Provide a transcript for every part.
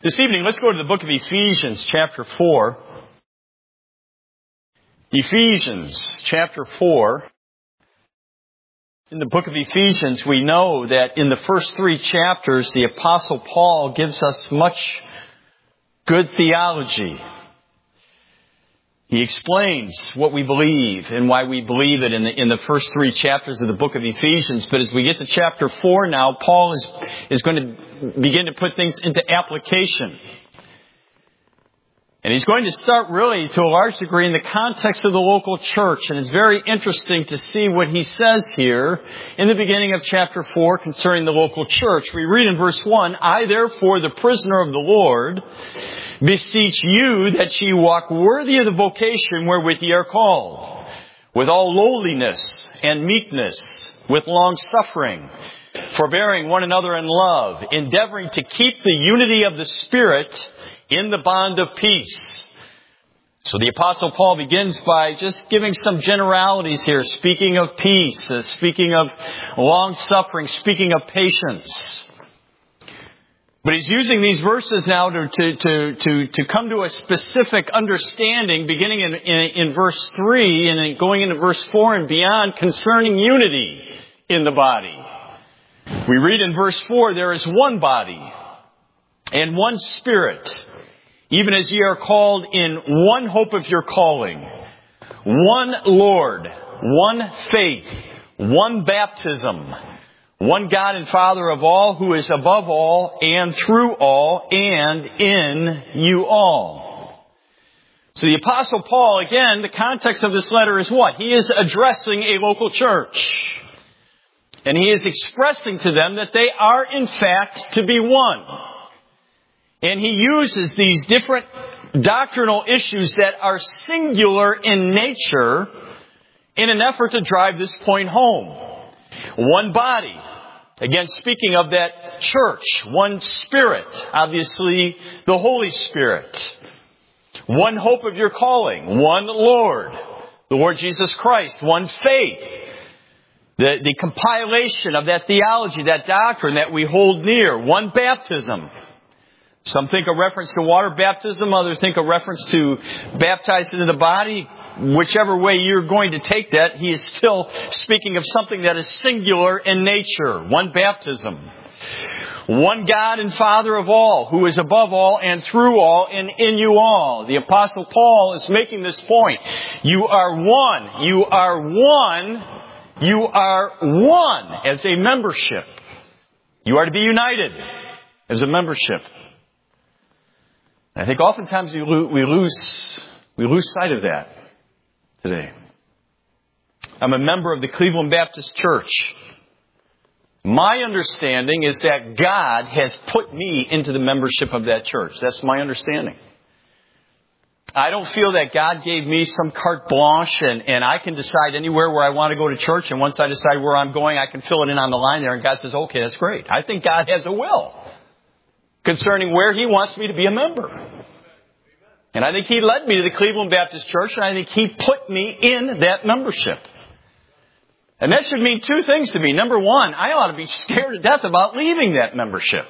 This evening, let's go to the book of Ephesians, chapter 4. Ephesians, chapter 4. In the book of Ephesians, we know that in the first 3 chapters, the Apostle Paul gives us much good theology. He explains what we believe and why we believe it in the first 3 chapters of the book of Ephesians. But as we get to chapter 4 now, Paul is going to begin to put things into application. And he's going to start really to a large degree in the context of the local church. And it's very interesting to see what he says here in the beginning of chapter 4 concerning the local church. We read in verse 1, I therefore, the prisoner of the Lord, beseech you that ye walk worthy of the vocation wherewith ye are called, with all lowliness and meekness, with long suffering, forbearing one another in love, endeavoring to keep the unity of the Spirit in the bond of peace. So the Apostle Paul begins by just giving some generalities here, speaking of peace, speaking of long suffering, speaking of patience. But he's using these verses now to come to a specific understanding, beginning in verse 3 and going into verse 4 and beyond, concerning unity in the body. We read in verse 4, there is one body and one Spirit, even as ye are called in one hope of your calling, one Lord, one faith, one baptism, one God and Father of all, who is above all and through all and in you all. So the Apostle Paul, again, the context of this letter is what? He is addressing a local church. And he is expressing to them that they are in fact to be one. And he uses these different doctrinal issues that are singular in nature in an effort to drive this point home. One body. Again, speaking of that church. One Spirit. Obviously, the Holy Spirit. One hope of your calling. One Lord. The Lord Jesus Christ. One faith. The compilation of that theology, that doctrine that we hold near. One baptism. Some think a reference to water baptism. Others think a reference to baptized into the body. Whichever way you're going to take that, he is still speaking of something that is singular in nature. One baptism. One God and Father of all, who is above all and through all and in you all. The Apostle Paul is making this point. You are one. You are one. You are one as a membership. You are to be united as a membership. I think oftentimes we lose sight of that today. I'm a member of the Cleveland Baptist Church. My understanding is that God has put me into the membership of that church. That's my understanding. I don't feel that God gave me some carte blanche and I can decide anywhere where I want to go to church, and once I decide where I'm going, I can fill it in on the line there and God says, okay, that's great. I think God has a will concerning where He wants me to be a member. And I think He led me to the Cleveland Baptist Church, and I think He put me in that membership. And that should mean 2 things to me. Number 1, I ought to be scared to death about leaving that membership.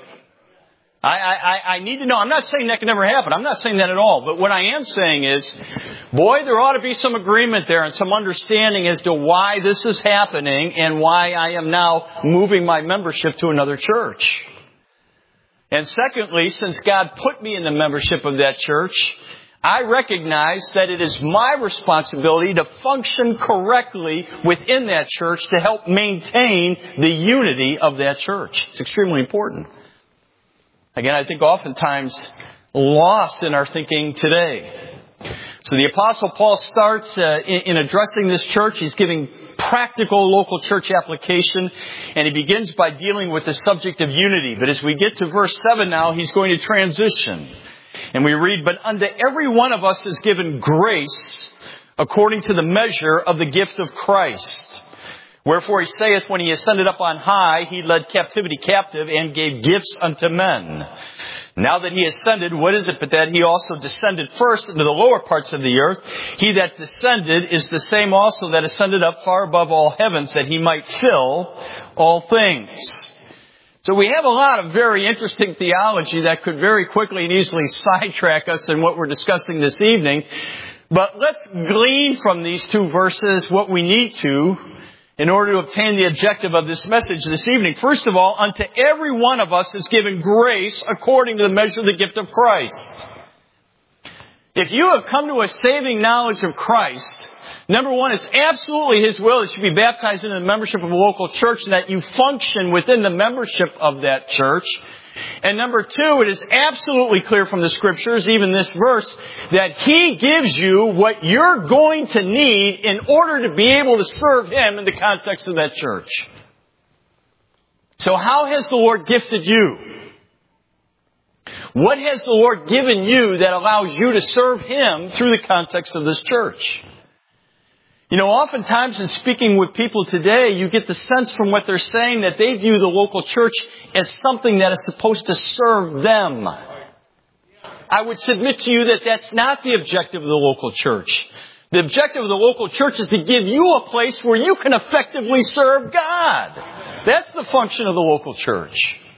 I need to know. I'm not saying that can never happen. I'm not saying that at all. But what I am saying is, boy, there ought to be some agreement there and some understanding as to why this is happening and why I am now moving my membership to another church. And secondly, since God put me in the membership of that church, I recognize that it is my responsibility to function correctly within that church to help maintain the unity of that church. It's extremely important. Again, I think oftentimes lost in our thinking today. So the Apostle Paul starts in addressing this church. He's giving practical local church application, and he begins by dealing with the subject of unity. But as we get to verse 7 now, he's going to transition. And we read, but unto every one of us is given grace according to the measure of the gift of Christ. Wherefore he saith, when he ascended up on high, he led captivity captive and gave gifts unto men. Now that he ascended, what is it but that he also descended first into the lower parts of the earth? He that descended is the same also that ascended up far above all heavens, that he might fill all things. So we have a lot of very interesting theology that could very quickly and easily sidetrack us in what we're discussing this evening. But let's glean from these two verses what we need to in order to obtain the objective of this message this evening. First of all, unto every one of us is given grace according to the measure of the gift of Christ. If you have come to a saving knowledge of Christ, number one, it's absolutely His will that you be baptized into the membership of a local church and that you function within the membership of that church. And number two, it is absolutely clear from the Scriptures, even this verse, that He gives you what you're going to need in order to be able to serve Him in the context of that church. So how has the Lord gifted you? What has the Lord given you that allows you to serve Him through the context of this church? You know, oftentimes in speaking with people today, you get the sense from what they're saying that they view the local church as something that is supposed to serve them. I would submit to you that that's not the objective of the local church. The objective of the local church is to give you a place where you can effectively serve God. That's the function of the local church.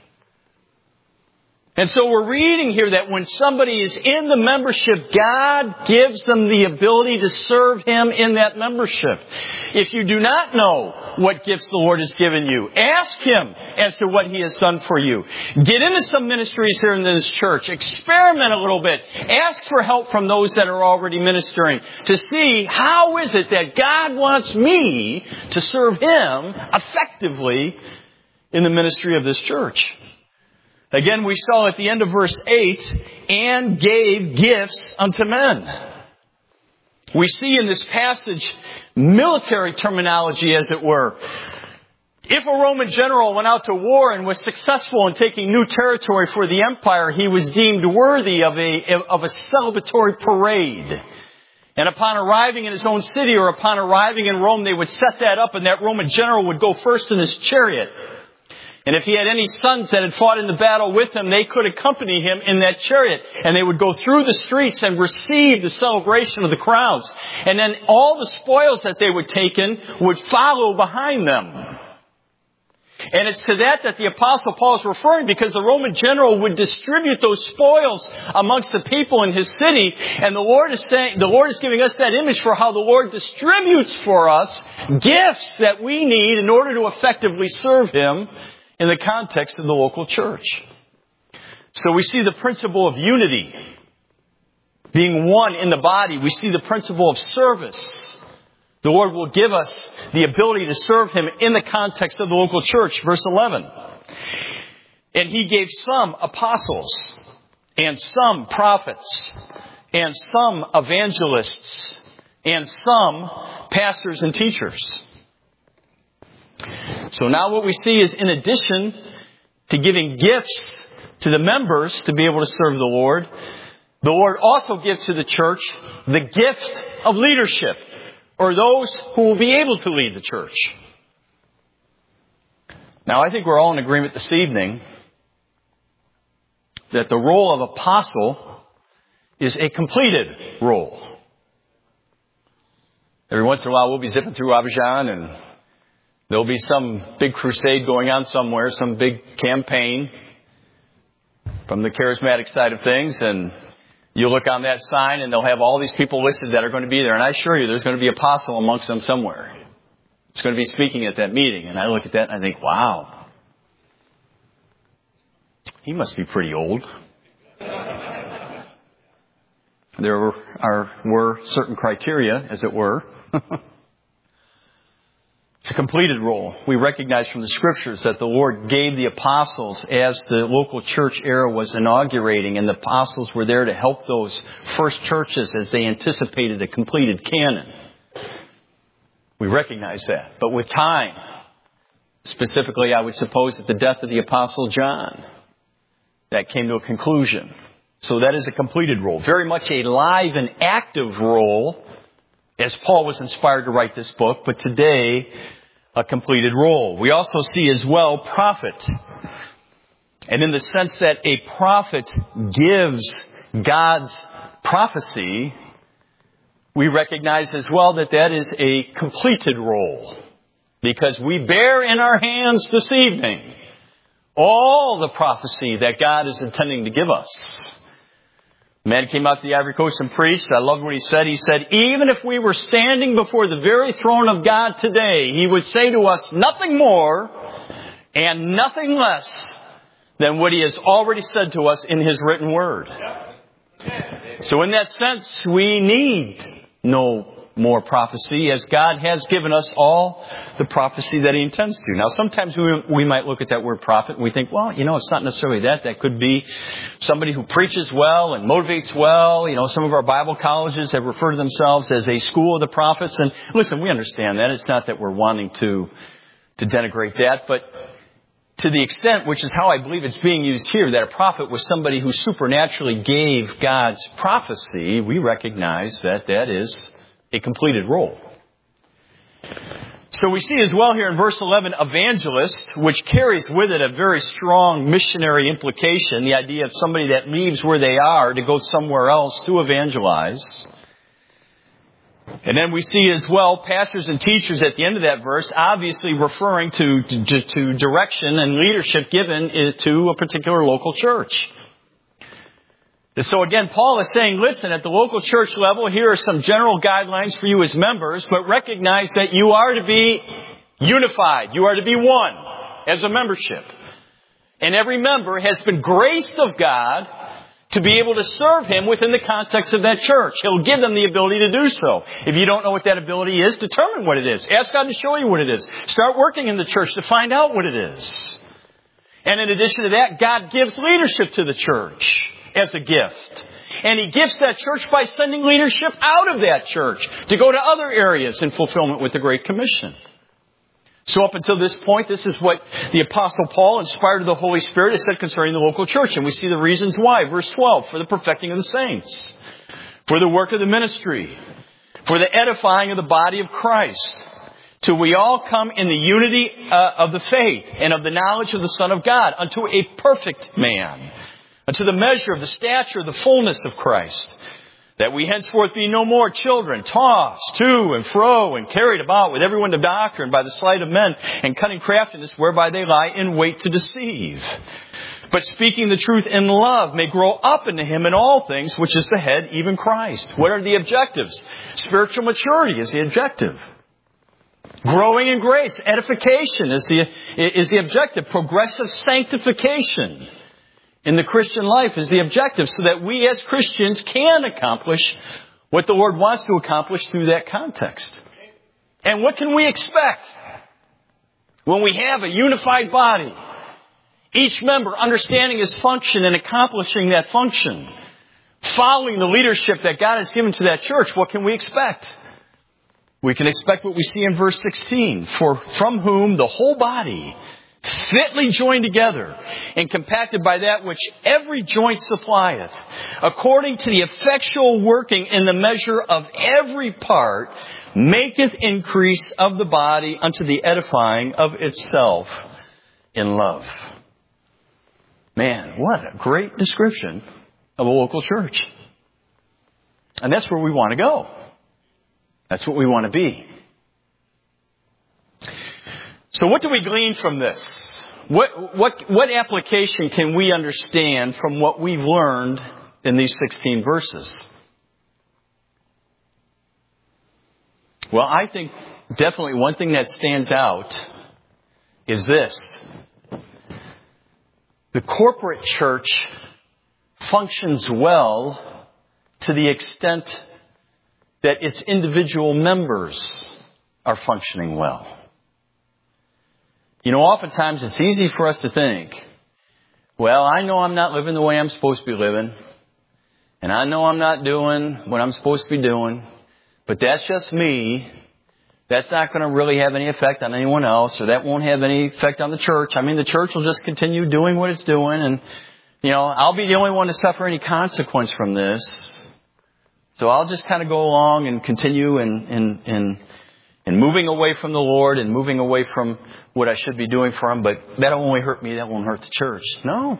And so we're reading here that when somebody is in the membership, God gives them the ability to serve Him in that membership. If you do not know what gifts the Lord has given you, ask Him as to what He has done for you. Get into some ministries here in this church. Experiment a little bit. Ask for help from those that are already ministering to see how is it that God wants me to serve Him effectively in the ministry of this church. Again, we saw at the end of verse 8, and gave gifts unto men. We see in this passage military terminology, as it were. If a Roman general went out to war and was successful in taking new territory for the empire, he was deemed worthy of a celebratory parade. And upon arriving in his own city or upon arriving in Rome, they would set that up, and that Roman general would go first in his chariot. And if he had any sons that had fought in the battle with him, they could accompany him in that chariot. And they would go through the streets and receive the celebration of the crowds. And then all the spoils that they would take in would follow behind them. And it's to that the Apostle Paul is referring, because the Roman general would distribute those spoils amongst the people in his city. And the Lord is giving us that image for how the Lord distributes for us gifts that we need in order to effectively serve Him in the context of the local church. So we see the principle of unity, being one in the body. We see the principle of service. The Lord will give us the ability to serve Him in the context of the local church. Verse 11. And He gave some apostles, and some prophets, and some evangelists, and some pastors and teachers. So now what we see is, in addition to giving gifts to the members to be able to serve the Lord also gives to the church the gift of leadership, or those who will be able to lead the church. Now, I think we're all in agreement this evening that the role of apostle is a completed role. Every once in a while we'll be zipping through Abidjan and there'll be some big crusade going on somewhere, some big campaign from the charismatic side of things, and you look on that sign and they'll have all these people listed that are going to be there. And I assure you there's going to be an apostle amongst them somewhere. It's going to be speaking at that meeting. And I look at that and I think, wow, he must be pretty old. There were certain criteria, as it were. It's a completed role. We recognize from the Scriptures that the Lord gave the apostles as the local church era was inaugurating, and the apostles were there to help those first churches as they anticipated a completed canon. We recognize that. But with time, specifically I would suppose at the death of the Apostle John, that came to a conclusion. So that is a completed role. Very much a live and active role, as Paul was inspired to write this book, but today, a completed role. We also see as well prophet. And in the sense that a prophet gives God's prophecy, we recognize as well that that is a completed role. Because we bear in our hands this evening All the prophecy that God is intending to give us. A man came out to the Ivory Coast and preached. I loved what he said. He said, even if we were standing before the very throne of God today, He would say to us nothing more and nothing less than what He has already said to us in His written Word. So in that sense, we need no more prophecy, as God has given us all the prophecy that He intends to. Now, sometimes we might look at that word prophet and we think, well, it's not necessarily that. That could be somebody who preaches well and motivates well. Some of our Bible colleges have referred to themselves as a school of the prophets. And listen, we understand that. It's not that we're wanting to denigrate that, but to the extent, which is how I believe it's being used here, that a prophet was somebody who supernaturally gave God's prophecy, we recognize that that is a completed role. So we see as well here in verse 11, evangelist, which carries with it a very strong missionary implication, the idea of somebody that leaves where they are to go somewhere else to evangelize. And then we see as well pastors and teachers at the end of that verse, obviously referring to direction and leadership given to a particular local church. And so again, Paul is saying, listen, at the local church level, here are some general guidelines for you as members, but recognize that you are to be unified. You are to be one as a membership. And every member has been graced of God to be able to serve Him within the context of that church. He'll give them the ability to do so. If you don't know what that ability is, determine what it is. Ask God to show you what it is. Start working in the church to find out what it is. And in addition to that, God gives leadership to the church as a gift. And He gifts that church by sending leadership out of that church to go to other areas in fulfillment with the Great Commission. So up until this point, this is what the Apostle Paul, inspired of the Holy Spirit, has said concerning the local church. And we see the reasons why. Verse 12, for the perfecting of the saints, for the work of the ministry, for the edifying of the body of Christ, till we all come in the unity of the faith and of the knowledge of the Son of God, unto a perfect man, unto the measure of the stature of the fullness of Christ, that we henceforth be no more children, tossed to and fro and carried about with every wind of doctrine by the sleight of men and cunning craftiness whereby they lie in wait to deceive. But speaking the truth in love may grow up into Him in all things, which is the head, even Christ. What are the objectives? Spiritual maturity is the objective. Growing in grace, edification is the objective. Progressive sanctification in the Christian life is the objective, so that we as Christians can accomplish what the Lord wants to accomplish through that context. And what can we expect when we have a unified body? Each member understanding his function and accomplishing that function, following the leadership that God has given to that church. What can we expect? We can expect what we see in verse 16. For from whom the whole body, fitly joined together and compacted by that which every joint supplieth, according to the effectual working in the measure of every part, maketh increase of the body unto the edifying of itself in love. Man, what a great description of a local church. And that's where we want to go. That's what we want to be. So what do we glean from this? What application can we understand from what we've learned in these 16 verses? Well, I think definitely one thing that stands out is this. The corporate church functions well to the extent that its individual members are functioning well. Oftentimes it's easy for us to think, well, I know I'm not living the way I'm supposed to be living, and I know I'm not doing what I'm supposed to be doing, but that's just me. That's not going to really have any effect on anyone else, or that won't have any effect on the church. The church will just continue doing what it's doing, and, I'll be the only one to suffer any consequence from this. So I'll just kind of go along and continue and moving away from the Lord and moving away from what I should be doing for Him, but that'll only hurt me, that won't hurt the church. No.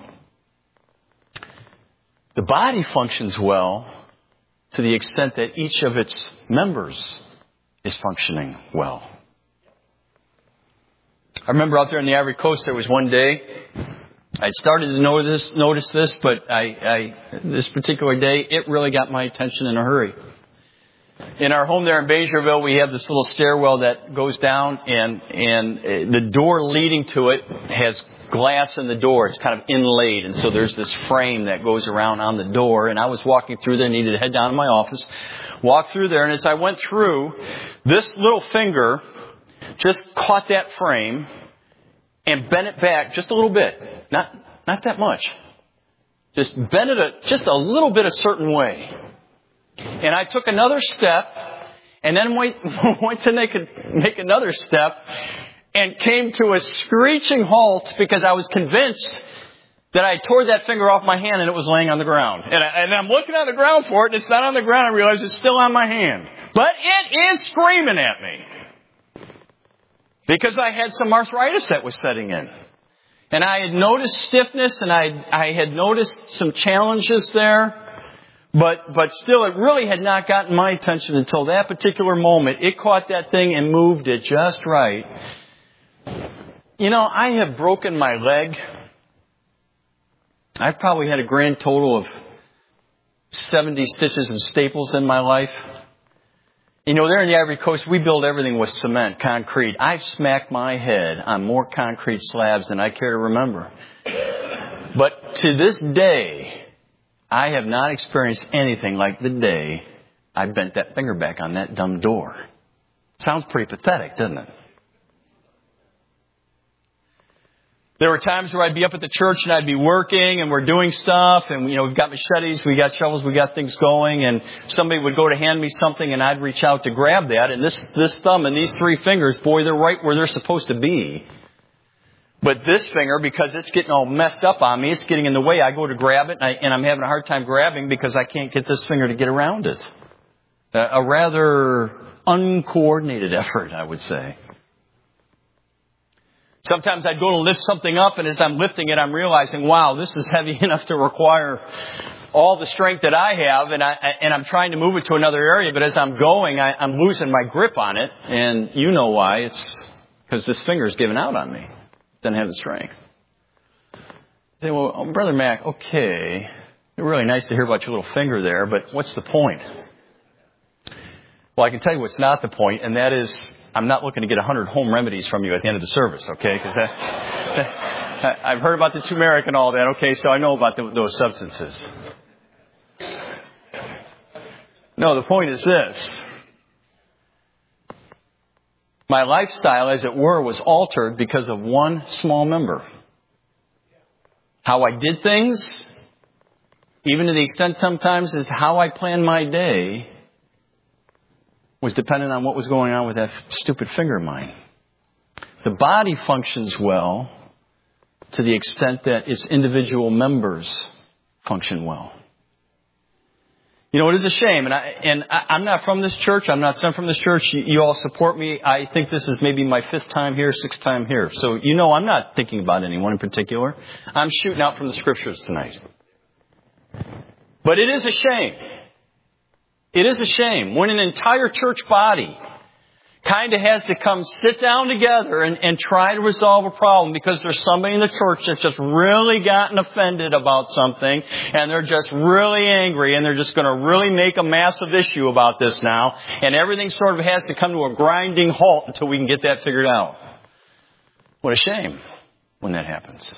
The body functions well to the extent that each of its members is functioning well. I remember out there in the Ivory Coast, there was one day I started to notice this, but this particular day, it really got my attention in a hurry. In our home there in Bayshoreville, we have this little stairwell that goes down, and the door leading to it has glass in the door. It's kind of inlaid, and so there's this frame that goes around on the door. And I was walking through there, needed to head down to my office, walked through there, and as I went through, this little finger just caught that frame and bent it back just a little bit. Not that much. Just bent it just a little bit a certain way. And I took another step, and then went to make another step, and came to a screeching halt because I was convinced that I tore that finger off my hand and it was laying on the ground. And I'm looking on the ground for it, and it's not on the ground. I realize it's still on my hand. But it is screaming at me. Because I had some arthritis that was setting in. And I had noticed stiffness, and I had noticed some challenges there. But still, it really had not gotten my attention until that particular moment. It caught that thing and moved it just right. You know, I have broken my leg. I've probably had a grand total of 70 stitches and staples in my life. You know, there in the Ivory Coast, we build everything with cement, concrete. I've smacked my head on more concrete slabs than I care to remember. But to this day, I have not experienced anything like the day I bent that finger back on that dumb door. Sounds pretty pathetic, doesn't it? There were times where I'd be up at the church and I'd be working and we're doing stuff and, you know, we've got machetes, we got shovels, we got things going, and somebody would go to hand me something and I'd reach out to grab that, and this thumb and these three fingers, boy, they're right where they're supposed to be. But this finger, because it's getting all messed up on me, it's getting in the way. I go to grab it, and I'm having a hard time grabbing because I can't get this finger to get around it. A rather uncoordinated effort, I would say. Sometimes I'd go to lift something up, and as I'm lifting it, I'm realizing, wow, this is heavy enough to require all the strength that I have, and I'm trying to move it to another area, but as I'm going, I'm losing my grip on it, and you know why. It's because this finger's giving out on me. Doesn't have the strength. You say, well, Brother Mac, okay, it's really nice to hear about your little finger there, but what's the point? Well, I can tell you what's not the point, and that is, I'm not looking to get 100 home remedies from you at the end of the service, okay? Because I've heard about the turmeric and all that, okay, so I know about those substances. No, the point is this. My lifestyle, as it were, was altered because of one small member. How I did things, even to the extent sometimes as how I planned my day, was dependent on what was going on with that stupid finger of mine. The body functions well to the extent that its individual members function well. You know, it is a shame, and I'm not from this church. I'm not sent from this church. You all support me. I think this is maybe my 5th time here, 6th time here. So, you know, I'm not thinking about anyone in particular. I'm shooting out from the Scriptures tonight. But it is a shame. It is a shame when an entire church body kind of has to come sit down together and try to resolve a problem because there's somebody in the church that's just really gotten offended about something, and they're just really angry, and they're just going to really make a massive issue about this now, and everything sort of has to come to a grinding halt until we can get that figured out. What a shame when that happens.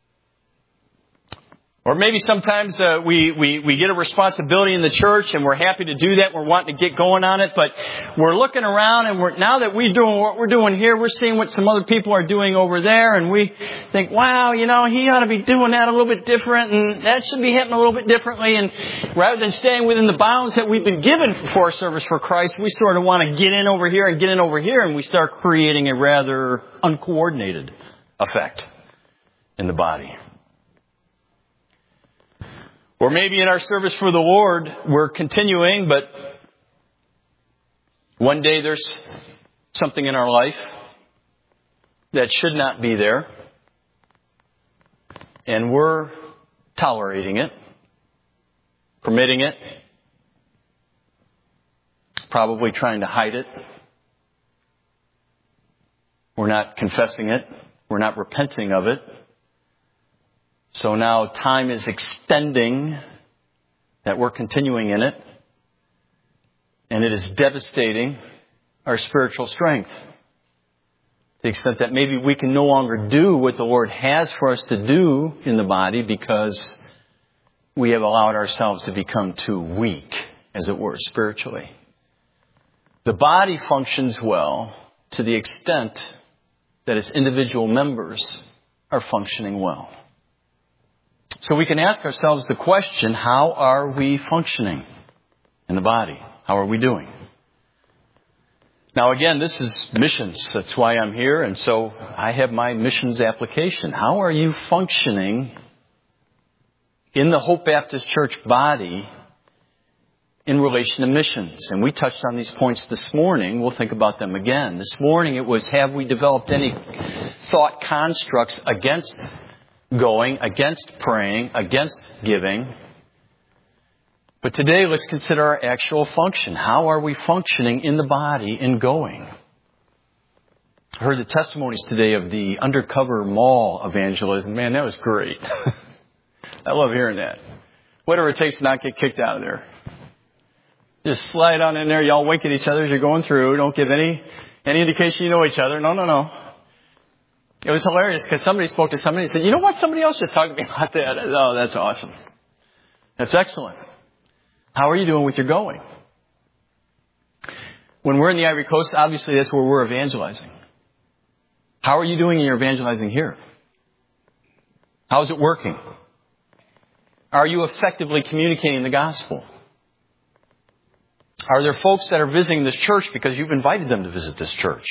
Or maybe sometimes we get a responsibility in the church and we're happy to do that. We're wanting to get going on it, but we're looking around and now that we're doing what we're doing here, we're seeing what some other people are doing over there, and we think, wow, you know, he ought to be doing that a little bit different, and that should be happening a little bit differently. And rather than staying within the bounds that we've been given for our service for Christ, we sort of want to get in over here, and we start creating a rather uncoordinated effect in the body. Or maybe in our service for the Lord, we're continuing, but one day there's something in our life that should not be there, and we're tolerating it, permitting it, probably trying to hide it. We're not confessing it. We're not repenting of it. So now time is extending that we're continuing in it. And it is devastating our spiritual strength. To the extent that maybe we can no longer do what the Lord has for us to do in the body because we have allowed ourselves to become too weak, as it were, spiritually. The body functions well to the extent that its individual members are functioning well. So we can ask ourselves the question, how are we functioning in the body? How are we doing? Now again, this is missions. That's why I'm here. And so I have my missions application. How are you functioning in the Hope Baptist Church body in relation to missions? And we touched on these points this morning. We'll think about them again. This morning it was, have we developed any thought constructs against going, against praying, against giving? But today, let's consider our actual function. How are we functioning in the body in going? I heard the testimonies today of the undercover mall evangelism. Man, that was great. I love hearing that. Whatever it takes to not get kicked out of there. Just slide on in there. Y'all wink at each other as you're going through. Don't give any indication you know each other. No. It was hilarious because somebody spoke to somebody and said, you know what? Somebody else just talked to me about that. Oh, that's awesome. That's excellent. How are you doing with your going? When we're in the Ivory Coast, obviously that's where we're evangelizing. How are you doing in your evangelizing here? How is it working? Are you effectively communicating the gospel? Are there folks that are visiting this church because you've invited them to visit this church?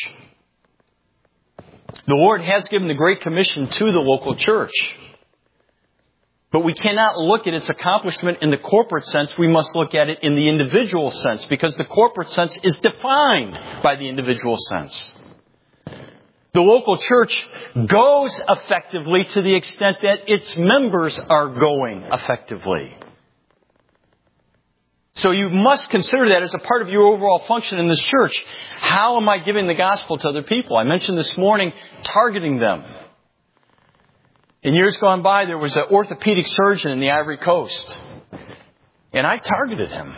The Lord has given the Great Commission to the local church. But we cannot look at its accomplishment in the corporate sense. We must look at it in the individual sense, because the corporate sense is defined by the individual sense. The local church goes effectively to the extent that its members are going effectively. So you must consider that as a part of your overall function in this church. How am I giving the gospel to other people? I mentioned this morning targeting them. In years gone by, there was an orthopedic surgeon in the Ivory Coast. And I targeted him.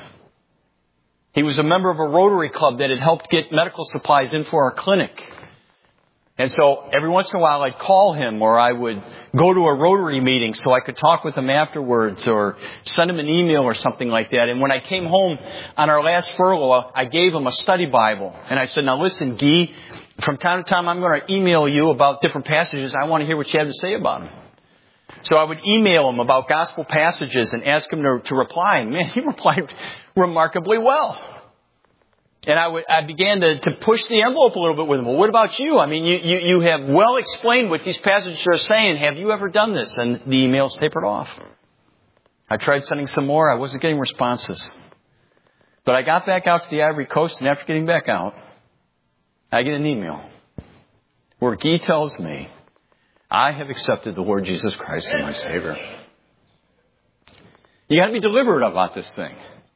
He was a member of a Rotary Club that had helped get medical supplies in for our clinic. And so every once in a while I'd call him, or I would go to a Rotary meeting so I could talk with him afterwards, or send him an email or something like that. And when I came home on our last furlough, I gave him a study Bible. And I said, now listen, Guy, from time to time I'm going to email you about different passages. I want to hear what you have to say about them. So I would email him about gospel passages and ask him to reply. And man, he replied remarkably well. And I began to push the envelope a little bit with him. Well, what about you? I mean, you have well explained what these passages are saying. Have you ever done this? And the emails tapered off. I tried sending some more. I wasn't getting responses. But I got back out to the Ivory Coast, and after getting back out, I get an email where Guy tells me, I have accepted the Lord Jesus Christ as my Savior. You got to be deliberate about this thing.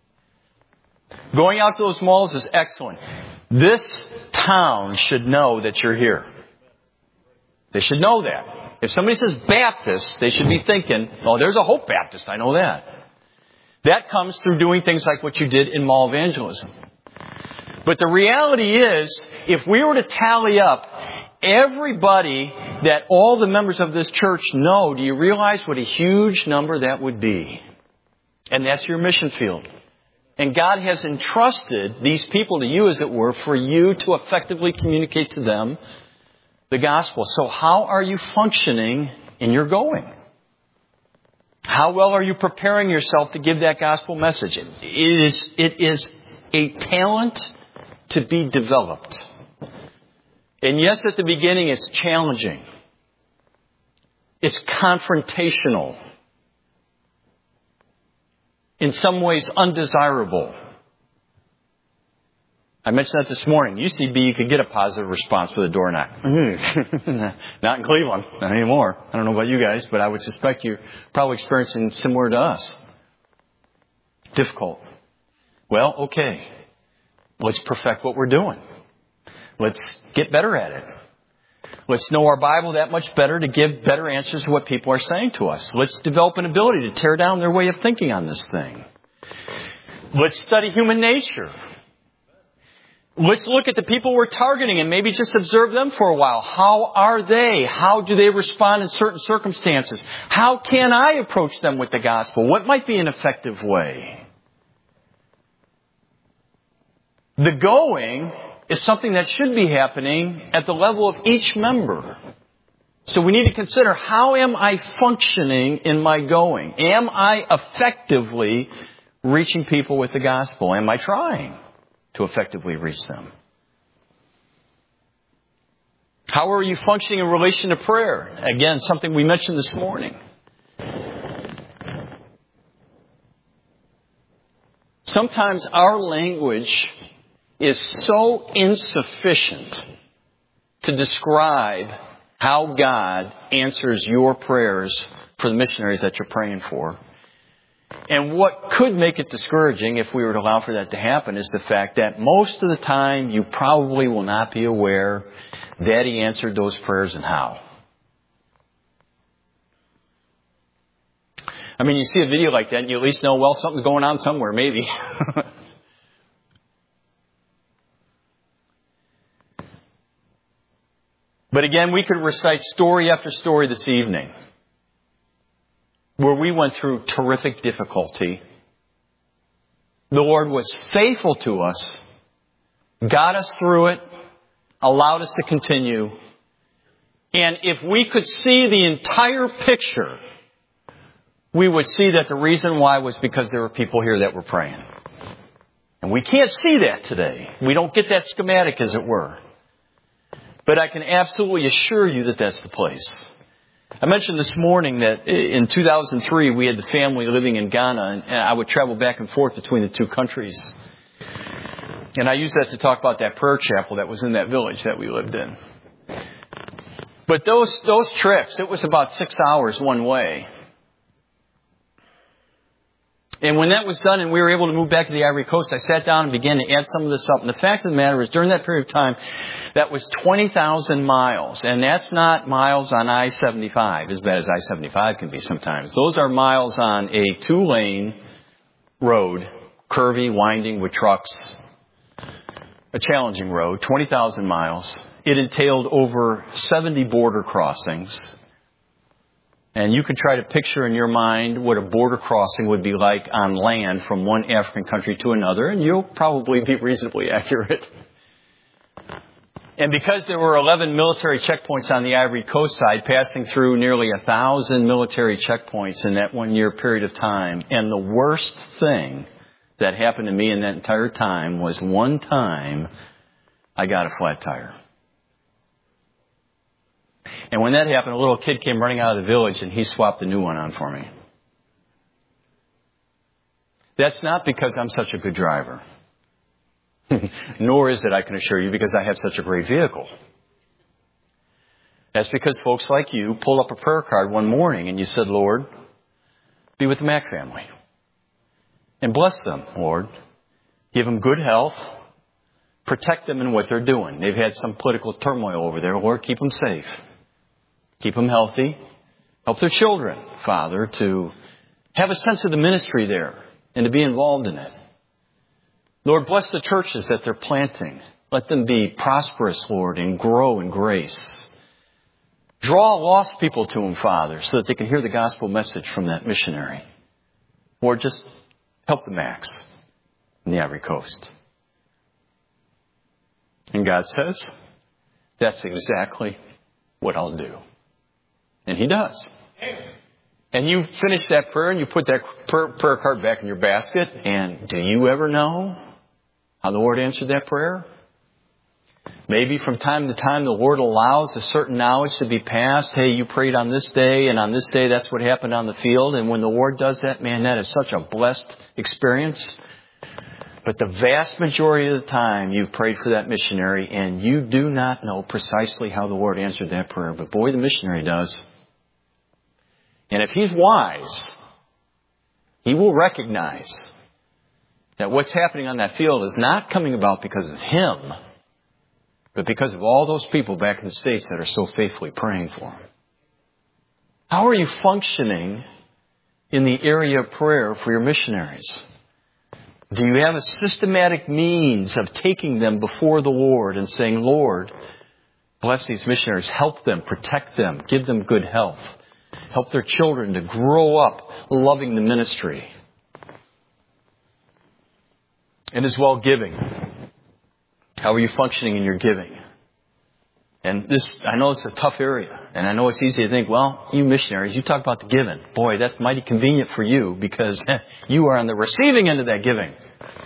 Going out to those malls is excellent. This town should know that you're here. They should know that. If somebody says Baptist, they should be thinking, oh, there's a Hope Baptist. I know that. That comes through doing things like what you did in mall evangelism. But the reality is, if we were to tally up everybody that all the members of this church know, do you realize what a huge number that would be? And that's your mission field. And God has entrusted these people to you, as it were, for you to effectively communicate to them the gospel. So how are you functioning in your going? How well are you preparing yourself to give that gospel message? It is a talent to be developed. And yes, at the beginning it's challenging. It's confrontational. In some ways undesirable. I mentioned that this morning. It used to be you could get a positive response with a door knock. Not in Cleveland. Not anymore. I don't know about you guys, but I would suspect you're probably experiencing similar to us. Difficult. Well, okay. Let's perfect what we're doing. Let's get better at it. Let's know our Bible that much better to give better answers to what people are saying to us. Let's develop an ability to tear down their way of thinking on this thing. Let's study human nature. Let's look at the people we're targeting and maybe just observe them for a while. How are they? How do they respond in certain circumstances? How can I approach them with the gospel? What might be an effective way? The going is something that should be happening at the level of each member. So we need to consider, how am I functioning in my going? Am I effectively reaching people with the gospel? Am I trying to effectively reach them? How are you functioning in relation to prayer? Again, something we mentioned this morning. Sometimes our language is so insufficient to describe how God answers your prayers for the missionaries that you're praying for. And what could make it discouraging, if we were to allow for that to happen, is the fact that most of the time you probably will not be aware that He answered those prayers and how. I mean, you see a video like that and you at least know, well, something's going on somewhere, maybe. But again, we could recite story after story this evening where we went through terrific difficulty. The Lord was faithful to us, got us through it, allowed us to continue. And if we could see the entire picture, we would see that the reason why was because there were people here that were praying. And we can't see that today. We don't get that schematic, as it were. But I can absolutely assure you that that's the place. I mentioned this morning that in 2003 we had the family living in Ghana, and I would travel back and forth between the two countries. And I used that to talk about that prayer chapel that was in that village that we lived in. But those trips, it was about 6 hours one way. And when that was done and we were able to move back to the Ivory Coast, I sat down and began to add some of this up. And the fact of the matter is, during that period of time, that was 20,000 miles. And that's not miles on I-75, as bad as I-75 can be sometimes. Those are miles on a 2-lane road, curvy, winding with trucks. A challenging road, 20,000 miles. It entailed over 70 border crossings. And you can try to picture in your mind what a border crossing would be like on land from one African country to another, and you'll probably be reasonably accurate. And because there were 11 military checkpoints on the Ivory Coast side, passing through nearly 1,000 military checkpoints in that 1 year period of time, and the worst thing that happened to me in that entire time was one time I got a flat tire. And when that happened, a little kid came running out of the village and he swapped the new one on for me. That's not because I'm such a good driver. Nor is it, I can assure you, because I have such a great vehicle. That's because folks like you pulled up a prayer card one morning and you said, Lord, be with the Mack family. And bless them, Lord. Give them good health. Protect them in what they're doing. They've had some political turmoil over there. Lord, keep them safe. Keep them healthy. Help their children, Father, to have a sense of the ministry there and to be involved in it. Lord, bless the churches that they're planting. Let them be prosperous, Lord, and grow in grace. Draw lost people to them, Father, so that they can hear the gospel message from that missionary. Lord, just help the Macks in the Ivory Coast. And God says, that's exactly what I'll do. And He does. And you finish that prayer and you put that prayer card back in your basket. And do you ever know how the Lord answered that prayer? Maybe from time to time the Lord allows a certain knowledge to be passed. Hey, you prayed on this day, and on this day that's what happened on the field. And when the Lord does that, man, that is such a blessed experience. But the vast majority of the time you've prayed for that missionary and you do not know precisely how the Lord answered that prayer. But boy, the missionary does. And if he's wise, he will recognize that what's happening on that field is not coming about because of him, but because of all those people back in the States that are so faithfully praying for them. How are you functioning in the area of prayer for your missionaries? Do you have a systematic means of taking them before the Lord and saying, Lord, bless these missionaries, help them, protect them, give them good health, help their children to grow up loving the ministry? And as well, giving. How are you functioning in your giving? And I know it's a tough area. And I know it's easy to think, well, you missionaries, you talk about the giving. Boy, that's mighty convenient for you because you are on the receiving end of that giving.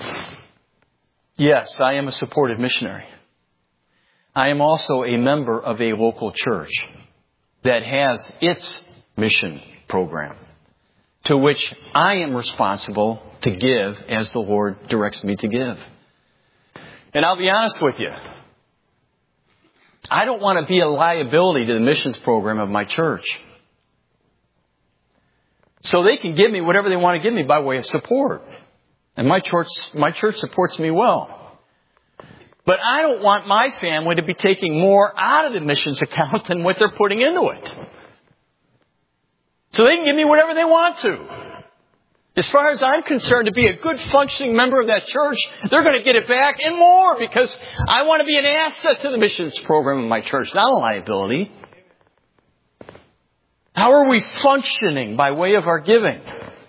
Yes, I am a supported missionary. I am also a member of a local church that has its mission program to which I am responsible to give as the Lord directs me to give. And I'll be honest with you. I don't want to be a liability to the missions program of my church. So they can give me whatever they want to give me by way of support. And my church supports me well. But I don't want my family to be taking more out of the missions account than what they're putting into it. So they can give me whatever they want to. As far as I'm concerned, to be a good functioning member of that church, they're going to get it back and more because I want to be an asset to the missions program of my church, not a liability. How are we functioning by way of our giving?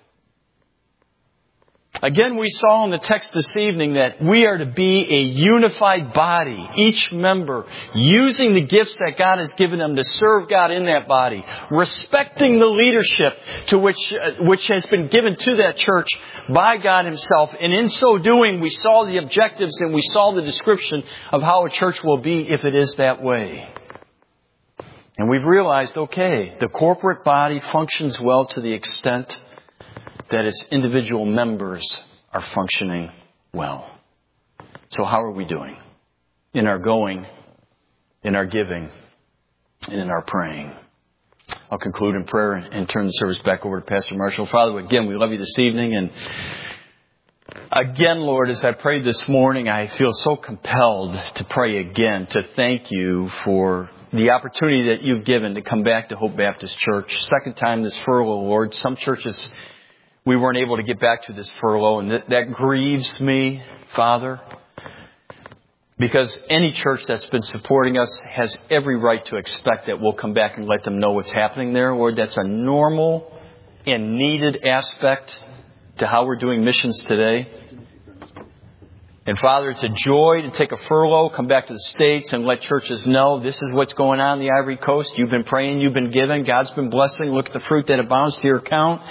Again, we saw in the text this evening that we are to be a unified body, each member using the gifts that God has given them to serve God in that body, respecting the leadership to which has been given to that church by God Himself. And in so doing, we saw the objectives and we saw the description of how a church will be if it is that way. And we've realized, okay, the corporate body functions well to the extent that its individual members are functioning well. So how are we doing in our going, in our giving, and in our praying? I'll conclude in prayer and turn the service back over to Pastor Marshall. Father, again, we love you this evening. And again, Lord, as I prayed this morning, I feel so compelled to pray again, to thank you for the opportunity that you've given to come back to Hope Baptist Church. Second time this furlough, Lord. Some churches we weren't able to get back to this furlough, and that grieves me, Father, because any church that's been supporting us has every right to expect that we'll come back and let them know what's happening there. Lord, that's a normal and needed aspect to how we're doing missions today. And Father, it's a joy to take a furlough, come back to the States and let churches know this is what's going on in the Ivory Coast. You've been praying, you've been giving, God's been blessing. Look at the fruit that abounds to your account.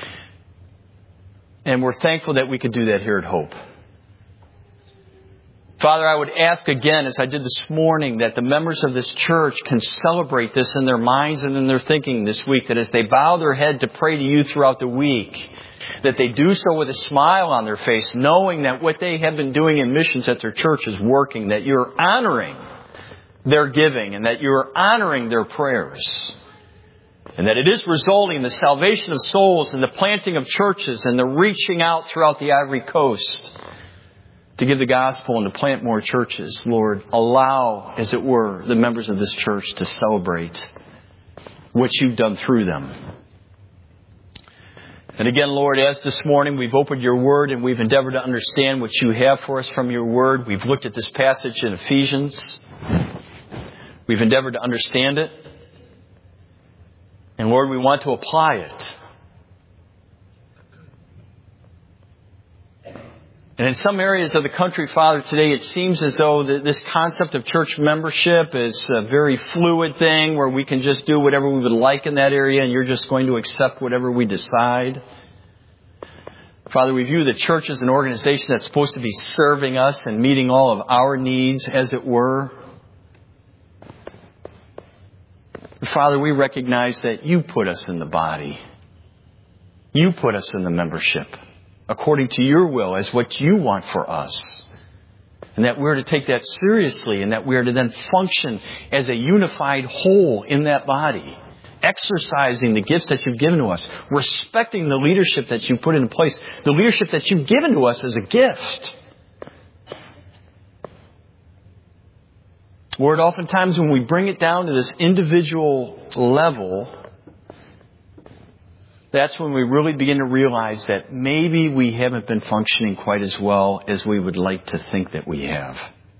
And we're thankful that we could do that here at Hope. Father, I would ask again, as I did this morning, that the members of this church can celebrate this in their minds and in their thinking this week, that as they bow their head to pray to you throughout the week, that they do so with a smile on their face, knowing that what they have been doing in missions at their church is working, that you're honoring their giving and that you're honoring their prayers. And that it is resulting in the salvation of souls and the planting of churches and the reaching out throughout the Ivory Coast to give the gospel and to plant more churches. Lord, allow, as it were, the members of this church to celebrate what you've done through them. And again, Lord, as this morning we've opened your word and we've endeavored to understand what you have for us from your word. We've looked at this passage in Ephesians. We've endeavored to understand it. And Lord, we want to apply it. And in some areas of the country, Father, today it seems as though this concept of church membership is a very fluid thing where we can just do whatever we would like in that area and you're just going to accept whatever we decide. Father, we view the church as an organization that's supposed to be serving us and meeting all of our needs, as it were. Father, we recognize that you put us in the body. You put us in the membership according to your will as what you want for us. And that we're to take that seriously and that we're to then function as a unified whole in that body. Exercising the gifts that you've given to us. Respecting the leadership that you put in place. The leadership that you've given to us as a gift. Lord, oftentimes when we bring it down to this individual level, that's when we really begin to realize that maybe we haven't been functioning quite as well as we would like to think that we have.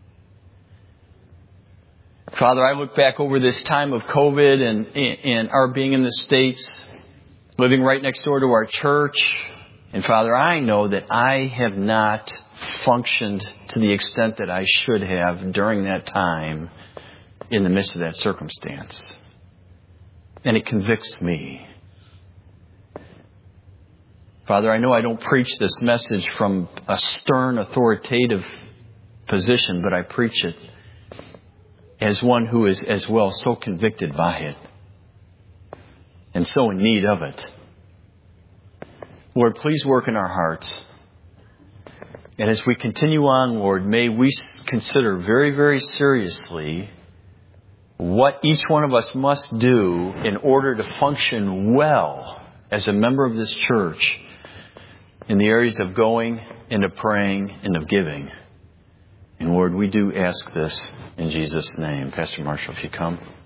Father, I look back over this time of COVID and our being in the States, living right next door to our church. And Father, I know that I have not functioned to the extent that I should have during that time in the midst of that circumstance. And it convicts me. Father, I know I don't preach this message from a stern, authoritative position, but I preach it as one who is as well so convicted by it and so in need of it. Lord, please work in our hearts. And as we continue on, Lord, may we consider very, very seriously what each one of us must do in order to function well as a member of this church in the areas of going and of praying and of giving. And Lord, we do ask this in Jesus' name. Pastor Marshall, if you come.